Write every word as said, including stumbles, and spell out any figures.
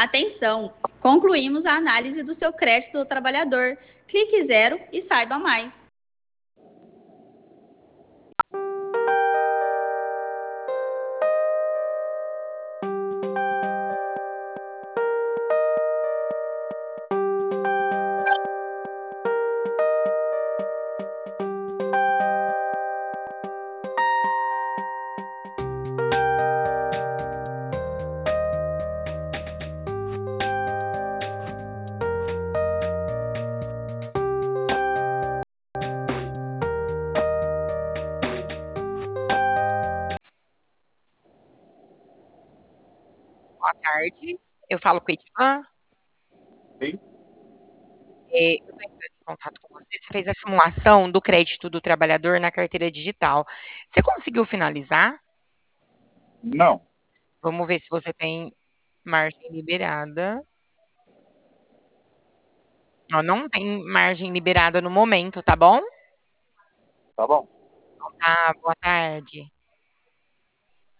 Atenção! Concluímos a análise do seu crédito do trabalhador. Clique zero e saiba mais. Boa tarde, eu falo com o Edivan? Sim. Eh, eu tô entrando em contato com você, você fez a simulação do crédito do trabalhador na carteira digital. Você conseguiu finalizar? Não. Vamos ver se você tem margem liberada. Ó, não tem margem liberada no momento, tá bom? Tá bom. Então tá, boa tarde.